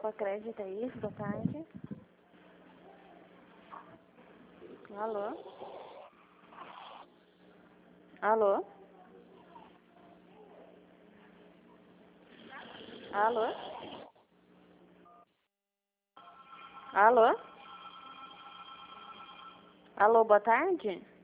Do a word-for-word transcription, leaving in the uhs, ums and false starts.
Copa Crédito, é isso? Boa tarde. Alô? Alô? Alô? Alô? Alô, boa tarde?